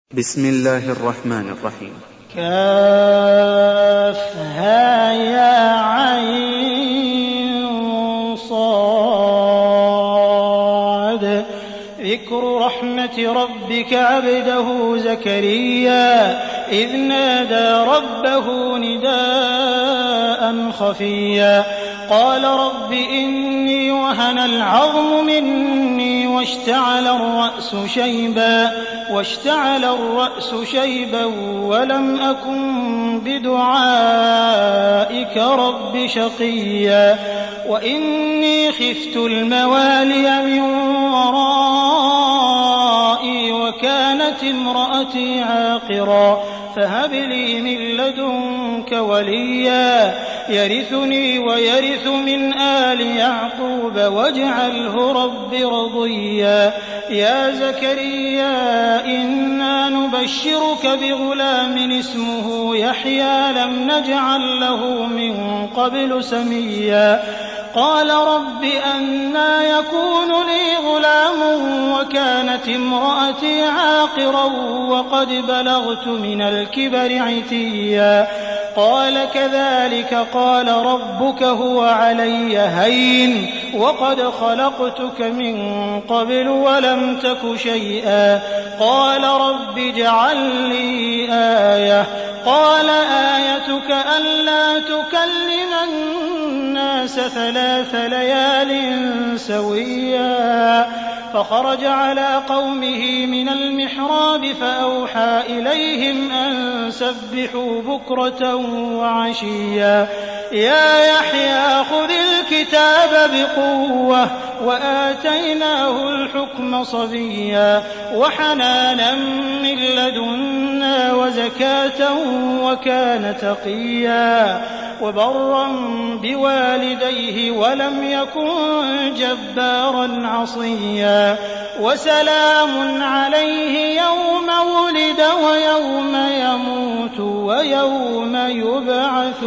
بسم الله الرحمن الرحيم. كافها يا عين صاد. ذكر رحمة ربك عبده زكريا إذ نادى ربه نداء خفيا قال رب إني وهن العظم مني واشتعل الرأس شيبا ولم أكن بدعائك رب شقيا وإني خفت الموالي من ورائي وكانت امرأتي عاقرا فهب لي من لدنك وليا يرثني ويرث من آل يعقوب واجعله رب رضيا يا زكريا إنا نبشرك بغلام اسمه يحيى لم نجعل له من قبل سميا قال رب أنى يكون لي غلام وكانت امرأتي عاقرا وقد بلغت من الكبر عتيا قال كذلك قال ربك هو علي هين وقد خلقتك من قبل ولم تك شيئا قال رب اجعل لي آية قال آيتك ألا تكلم الناس 3 ليال سويا فخرج على قومه من المحراب فأوحى إليهم أن سبحوا بكرة وعشيا يا يحيى خذ الكتاب بقوة وآتيناه الحكم صبيا وحنانا من لدنا وزكاة وكان تقيا وبرا بوالديه ولم يكن جبارا عصيا وسلام عليه يوم ولد ويوم يموت ويوم يبعث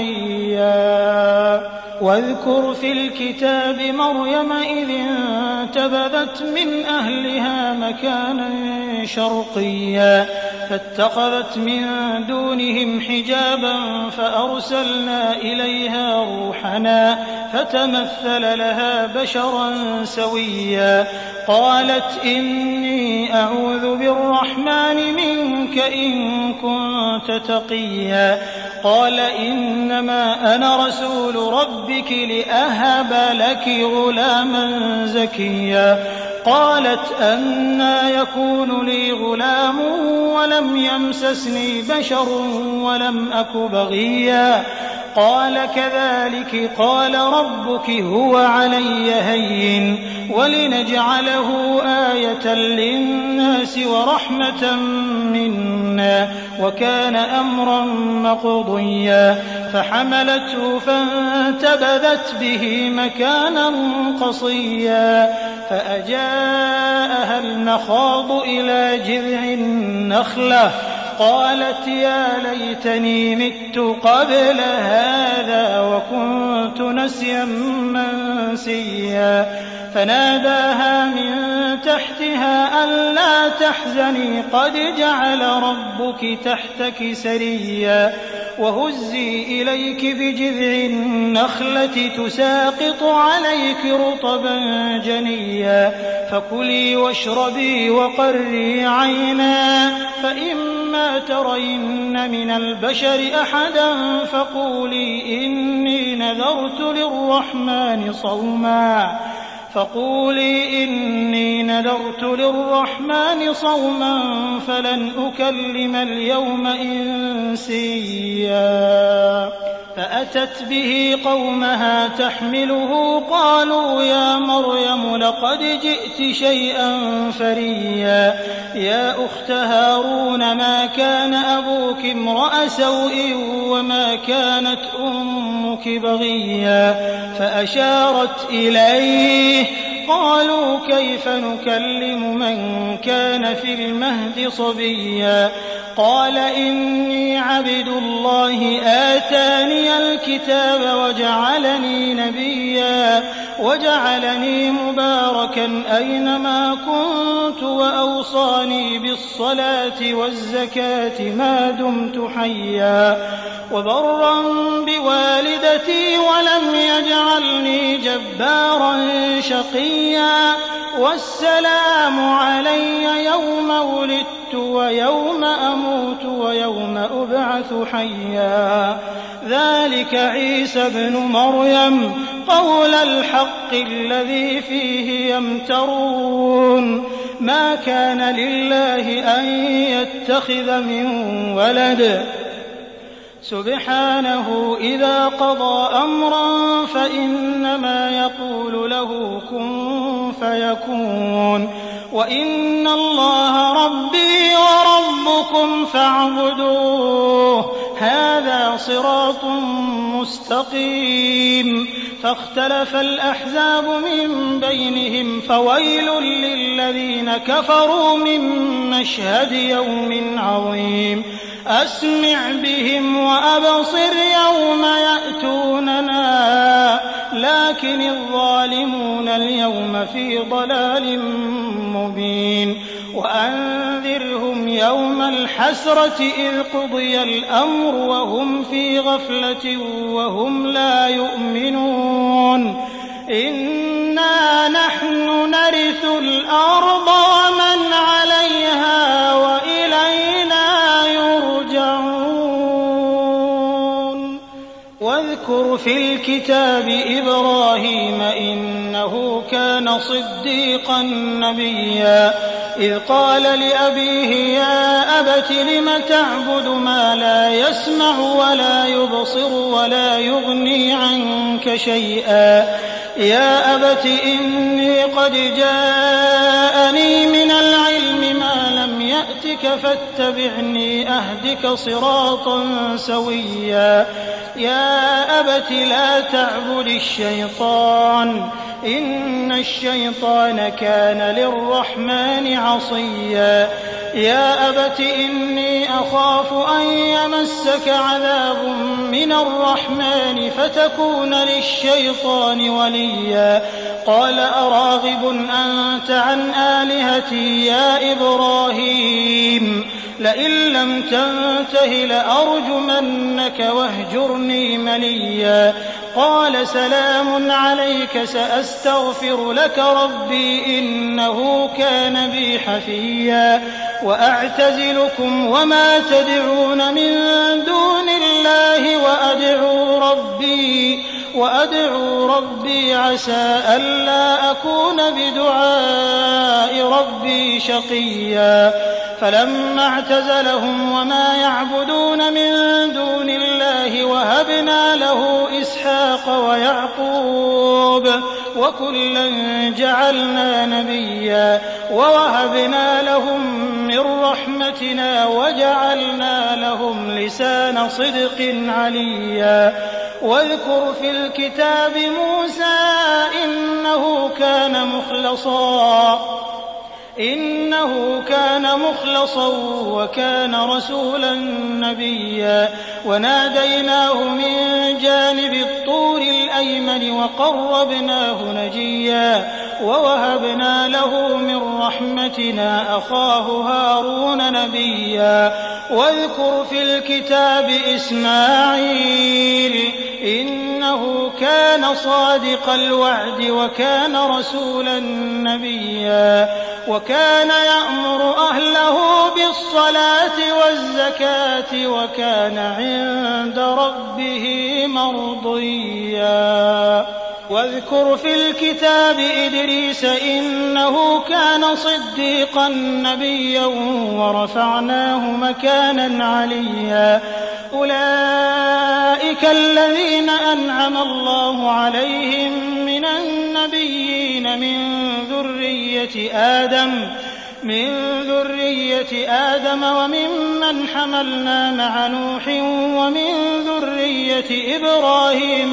حيا واذكر في الكتاب مريم إذ انتبذت من أهلها مكانا شرقيا فاتخذت من دونهم حجابا فأرسلنا إليها روحنا فتمثل لها بشرا سويا قالت إني أعوذ بالرحمن منك إن كنت تقيا قال إنما أنا رسول ربك لأهب لك غلاما زكيا قالت أنى يكون لي غلام ولم يمسسني بشر ولم أك بغيا قال كذلك قال ربك هو علي هين ولنجعله آية للناس ورحمة منا وكان أمرا مقضيا فحملته فانتبذت به مكانا قصيا فأجاءها المخاض إلى جذع النخلة قالت يا ليتني مت قبل هذا وكنت نسيا منسيا فناداها من تحتها ألا تحزني قد جعل ربك تحتك سريا وهزي إليك بجذع النخلة تساقط عليك رطبا جنيا فكلي واشربي وقري عينا فإما ترين من البشر أحدا فقولي إني نذرت للرحمن صوما فلن أكلم اليوم إنسيا فأتت به قومها تحمله قالوا يا مريم لقد جئت شيئا فريا يا أخت هارون ما كان أبوك امرأ سوء وما كانت أمك بغيا فأشارت إليه قالوا كيف نكلم من كان في المهد صبيا قال إني عبد الله آتاني الكتاب وجعلني نبيا وجعلني مباركا أينما كنت وأوصاني بالصلاة والزكاة ما دمت حيا وبرا بوالدتي ولم يجعلني جبارا شقيا والسلام علي يوم ولدت ويوم أموت ويوم أبعث حيا ذلك عيسى ابن مريم قول الحق الذي فيه يمترون ما كان لله أن يتخذ من ولد سبحانه إذا قضى أمرا فإنما يقول له كن فيكون وإن الله ربي وربكم فاعبدوه هذا صراط مستقيم فاختلف الأحزاب من بينهم فويل للذين كفروا من مشهد يوم عظيم أسمع بهم وأبصر يوم يأتوننا لكن الظالمون اليوم في ضلال مبين وأنذرهم يوم الحسرة إذ قضي الأمر وهم في غفلة وهم لا يؤمنون إنا نحن نرث الأرض ومن عليها وإلينا يرجعون واذكر في الكتاب إبراهيم إنه كان صديقا نبيا إذ قال لأبيه يا أبت لم تعبد ما لا يسمع ولا يبصر ولا يغني عنك شيئا يا أبت إني قد جاءني من العلم ما لم يأتك فاتبعني أهدك صراطا سويا يا أبت لا تعبد الشيطان إن الشيطان كان للرحمن عصيا يا أبت إني أخاف أن يمسك عذاب من الرحمن فتكون للشيطان وليا قال أراغب أنت عن آلهتي يا إبراهيم لئن لم تنته لأرجمنك واهجرني مليا قال سلام عليك سأستغفر لك ربي إنه كان بي حفيا وأعتزلكم وما تدعون من دون الله وأدعو ربي عسى ألا أكون بدعاء ربي شقيا فلما اعتزلهم وما يعبدون من دون الله وهبنا له إسحاق ويعقوب وكلا جعلنا نبيا ووهبنا لهم من رحمتنا وجعلنا لهم لسان صدق عليا واذكر في الكتاب موسى إنه كان مخلصا وكان رسولا نبيا وناديناه من جانب الطور الأيمن وقربناه نجيا ووهبنا له من رحمتنا أخاه هارون نبيا واذكر في الكتاب إسماعيل إنه كان صادق الوعد وكان رسولا نبيا وكان يأمر أهله بالصلاة والزكاة وكان عند ربه مرضيا واذكر في الكتاب إدريس إنه كان صديقا نبيا ورفعناه مكانا عليا أولئك الذين أنعم الله عليهم من النبيين من ذرية آدم وممن حملنا مع نوح ومن ذرية إبراهيم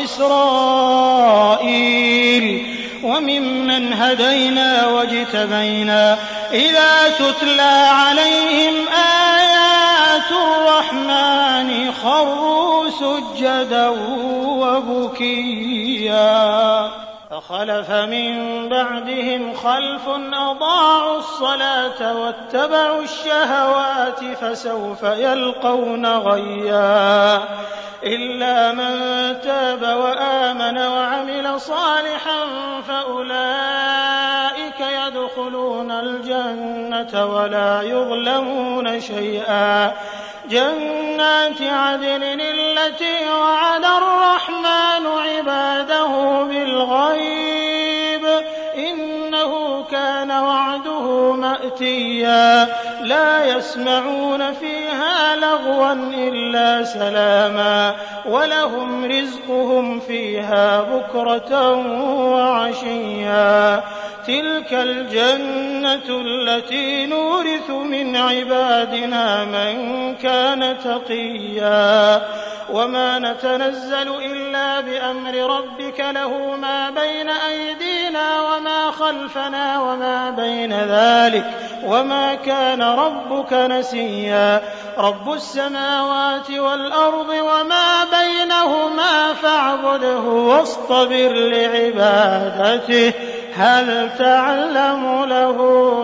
وإسرائيل وممن هدينا واجتبينا إذا تتلى عليهم آيات الرحمن خروا سجدا وبكيا فخلف من بعدهم خلف أضاعوا الصلاة واتبعوا الشهوات فسوف يلقون غيا إلا من تاب وآمن وعمل صالحا فأولئك يدخلون الجنة ولا يظلمون شيئا جنات عدن التي وعد الرحمن عباده بالغيب إنه كان وعده مأتيا لا يسمعون فيها لغوا إلا سلاما ولهم رزقهم فيها بكرة وعشيا تلك الجنة التي نورث من عبادنا من كان تقيا وما نتنزل إلا بأمر ربك له ما بين أيدينا وما خلفنا وما بين ذلك وما كان ربك نسيا رب السماوات والأرض وما بينهما فاعبده واصطبر لعبادته هل تعلم له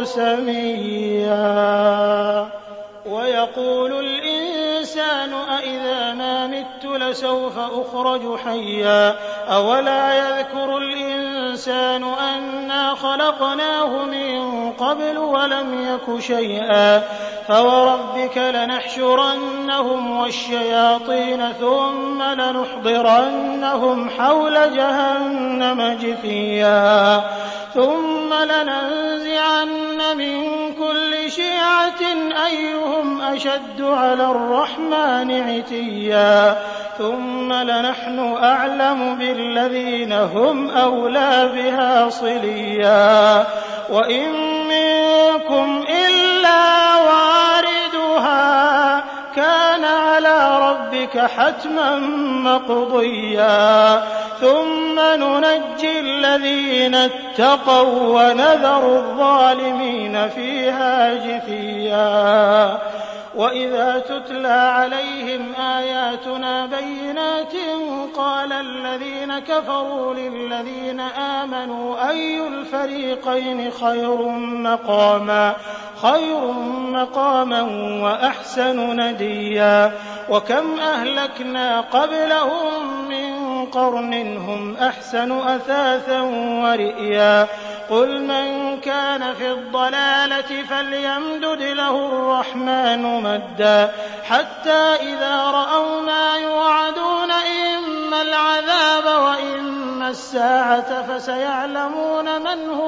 سميا ويقول الإنسان أإذا ما مت لسوف أخرج حيا أولا يذكر الإنسان أنا خلقناه من قبل ولم يك شيئا فوربك لنحشرنهم والشياطين ثم لنحضرنهم حول جهنم جثيا ثم لننزعن من كل شيعة أيهم أشد على الرحمن عتيا ثم لنحن أعلم بالذين هم أولى بها صليا وإن منكم إلا واردها كان على ربك حتما مقضيا ثم ننجي الذين اتقوا ونذر الظالمين فيها جثيا وإذا تتلى عليهم آياتنا بينات قال الذين كفروا للذين آمنوا أي الفريقين خير مقاما وأحسن نديا وكم أهلكنا قبلهم من قرن هم أحسن أثاثا ورئيا قل من كان في الضلالة فليمدد له الرحمن مدا حتى إذا رأوا ما يوعدون إما العذاب وإما الساعة فسيعلمون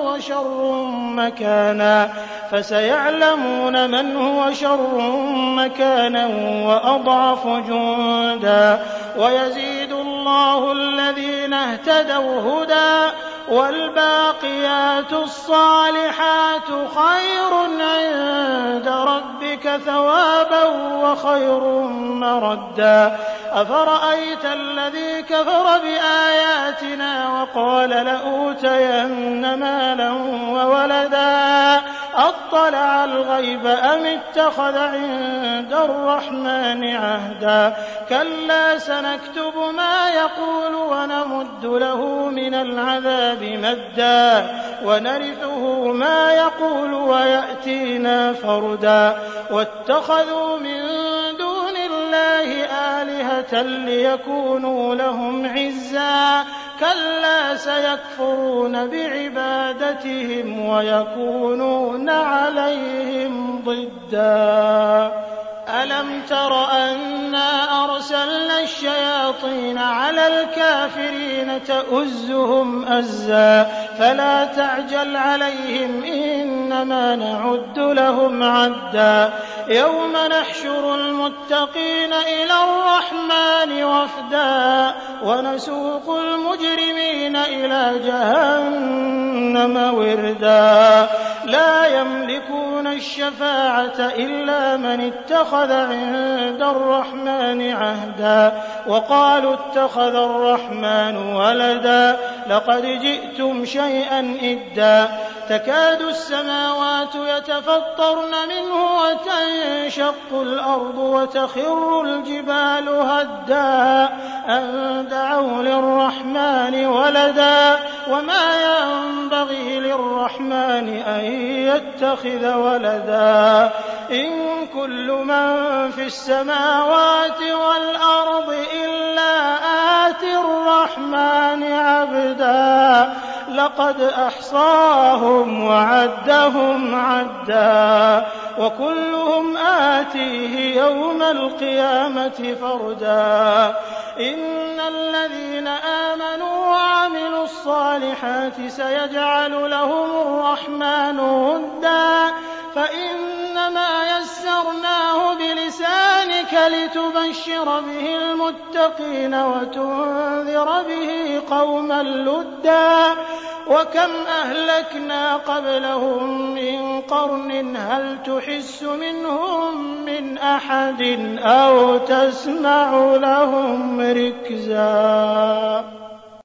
من هو شر مكانا وأضعف جندا ويزيد الله الذين اهتدوا هدى والباقيات الصالحات خير عند ربك ثوابا وخير مردا أفرأيت الذي كفر بآياتنا وقال لأوتين مالا وولدا أطلع الغيب أم اتخذ عند الرحمن عهدا كلا سنكتب ما يقول ونمد له من العذاب مدا ونرثه ما يقول ويأتينا فردا واتخذوا من دون الله آلهة ليكونوا لهم عزا كلا سيكفرون بعبادتهم ويكونون عليهم ضدا ألم تر أنا أرسلنا الشياطين على الكافرين تؤزهم أزا فلا تعجل عليهم إنما نعد لهم عدا يوم نحشر المتقين إلى الرحمن وفدا ونسوق المجرمين إلى جهنم وردا لا يملكون الشفاعة إلا من اتخذ عند الرحمن عهدا وقالوا اتخذ الرحمن ولدا لقد جئتم شيئا إدا تكاد السماوات يتفطرن منه وتنشق الأرض وتخر الجبال هدا أن دعوا للرحمن ولدا وما ينبغي للرحمن أن يتخذ ولدا إن كل من في السماوات والأرض إلا آتي الرحمن عبدا لقد أحصاهم وعدهم عدا وكلهم آتيه يوم القيامة فردا إن الذين آمنوا وعملوا الصالحات سيجعل لهم الرحمن ودا فإنما يسرناه بلسانك لتبشر به المتقين وتنذر به قوما لدا وكم أهلكنا قبلهم من قرن هل تحس منهم من أحد أو تسمع لهم ركزا.